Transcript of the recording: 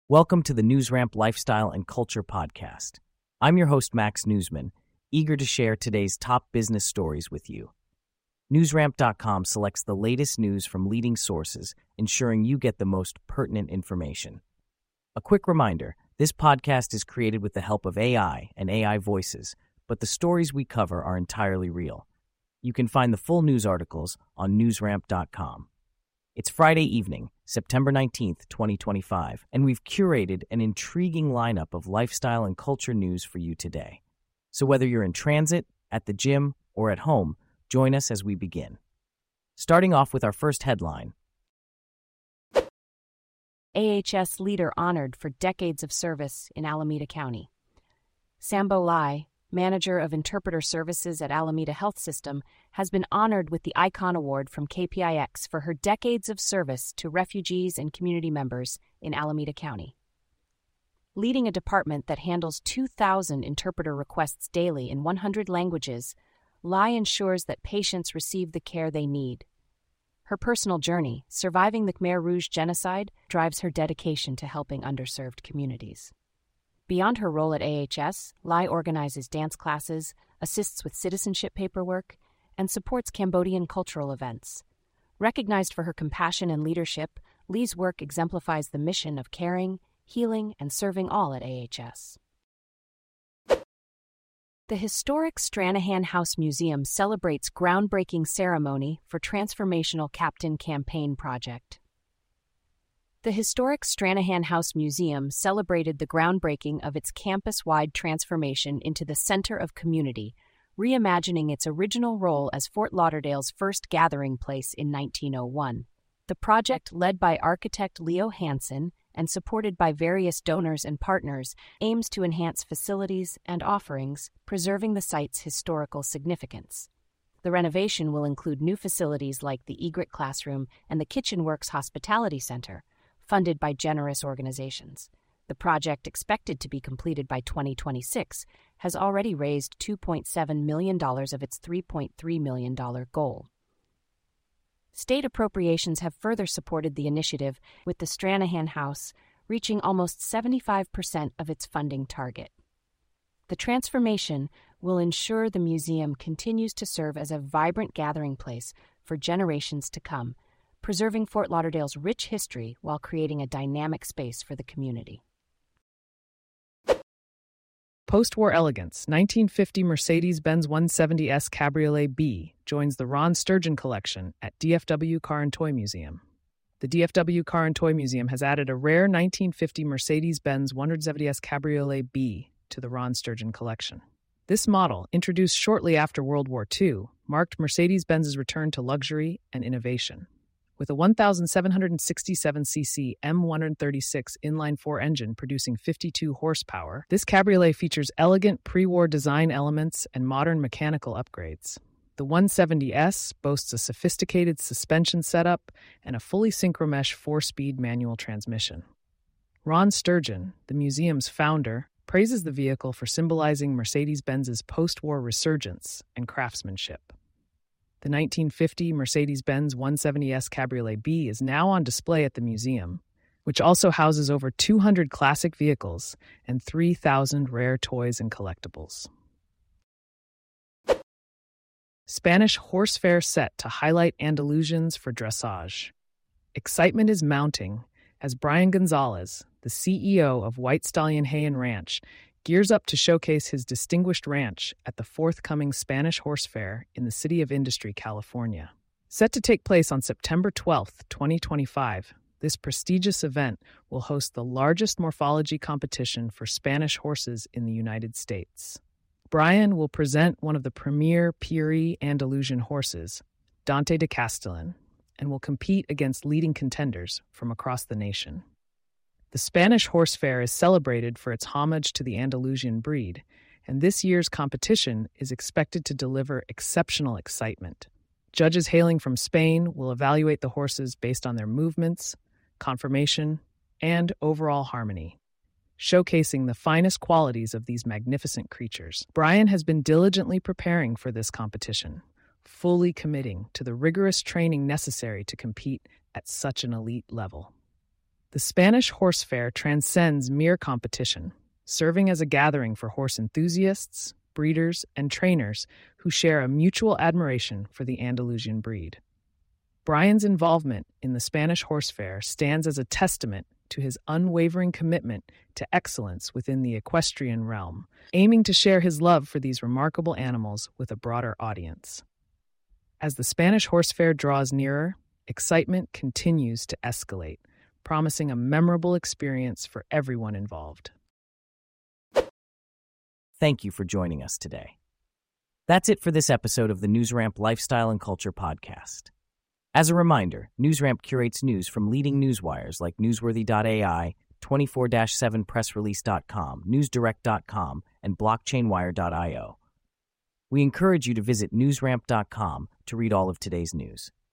Welcome to the NewsRamp Lifestyle and Culture Podcast. I'm your host, Max Newsman, eager to share today's top business stories with you. NewsRamp.com selects the latest news from leading sources, ensuring you get the most pertinent information. A quick reminder, this podcast is created with the help of AI and AI voices, but the stories we cover are entirely real. You can find the full news articles on NewsRamp.com. It's Friday evening, September 19th, 2025, and we've curated an intriguing lineup of lifestyle and culture news for you today. So whether you're in transit, at the gym, or at home, join us as we begin. Starting off with our first headline. AHS leader honored for decades of service in Alameda County. Sambo Lai, manager of interpreter services at Alameda Health System, has been honored with the Icon Award from KPIX for her decades of service to refugees and community members in Alameda County. Leading a department that handles 2,000 interpreter requests daily in 100 languages, Lai ensures that patients receive the care they need. Her personal journey, surviving the Khmer Rouge genocide, drives her dedication to helping underserved communities. Beyond her role at AHS, Lai organizes dance classes, assists with citizenship paperwork, and supports Cambodian cultural events. Recognized for her compassion and leadership, Lei's work exemplifies the mission of caring, healing, and serving all at AHS. The historic Stranahan House Museum celebrates groundbreaking ceremony for Transformational Captain Campaign Project. The historic Stranahan House Museum celebrated the groundbreaking of its campus-wide transformation into the center of community, reimagining its original role as Fort Lauderdale's first gathering place in 1901. The project, led by architect Leo Hansen and supported by various donors and partners, aims to enhance facilities and offerings, preserving the site's historical significance. The renovation will include new facilities like the Egret Classroom and the Kitchen Works Hospitality Center, funded by generous organizations. The project, expected to be completed by 2026, has already raised $2.7 million of its $3.3 million goal. State appropriations have further supported the initiative, with the Stranahan House reaching almost 75% of its funding target. The transformation will ensure the museum continues to serve as a vibrant gathering place for generations to come, preserving Fort Lauderdale's rich history while creating a dynamic space for the community. Post-war elegance, 1950 Mercedes-Benz 170S Cabriolet B joins the Ron Sturgeon collection at DFW Car and Toy Museum. The DFW Car and Toy Museum has added a rare 1950 Mercedes-Benz 170S Cabriolet B to the Ron Sturgeon collection. This model, introduced shortly after World War II, marked Mercedes-Benz's return to luxury and innovation. With a 1,767cc M136 inline-4 engine producing 52 horsepower, this cabriolet features elegant pre-war design elements and modern mechanical upgrades. The 170S boasts a sophisticated suspension setup and a fully synchromesh 4-speed manual transmission. Ron Sturgeon, the museum's founder, praises the vehicle for symbolizing Mercedes-Benz's post-war resurgence and craftsmanship. The 1950 Mercedes-Benz 170S Cabriolet B is now on display at the museum, which also houses over 200 classic vehicles and 3,000 rare toys and collectibles. Spanish horse fair set to highlight Andalusians for dressage. Excitement is mounting as Brian Gonzalez, the CEO of White Stallion Hay and Ranch, gears up to showcase his distinguished ranch at the forthcoming Spanish Horse Fair in the City of Industry, California. Set to take place on September 12, 2025, this prestigious event will host the largest morphology competition for Spanish horses in the United States. Brian will present one of the premier Puri Andalusian horses, Dante de Castellan, and will compete against leading contenders from across the nation. The Spanish Horse Fair is celebrated for its homage to the Andalusian breed, and this year's competition is expected to deliver exceptional excitement. Judges hailing from Spain will evaluate the horses based on their movements, conformation, and overall harmony, showcasing the finest qualities of these magnificent creatures. Brian has been diligently preparing for this competition, fully committing to the rigorous training necessary to compete at such an elite level. The Spanish Horse Fair transcends mere competition, serving as a gathering for horse enthusiasts, breeders, and trainers who share a mutual admiration for the Andalusian breed. Brian's involvement in the Spanish Horse Fair stands as a testament to his unwavering commitment to excellence within the equestrian realm, aiming to share his love for these remarkable animals with a broader audience. As the Spanish Horse Fair draws nearer, excitement continues to escalate, promising a memorable experience for everyone involved. Thank you for joining us today. That's it for this episode of the NewsRamp Lifestyle and Culture Podcast. As a reminder, NewsRamp curates news from leading newswires like Newsworthy.ai, 24/7pressrelease.com, NewsDirect.com, and BlockchainWire.io. We encourage you to visit NewsRamp.com to read all of today's news.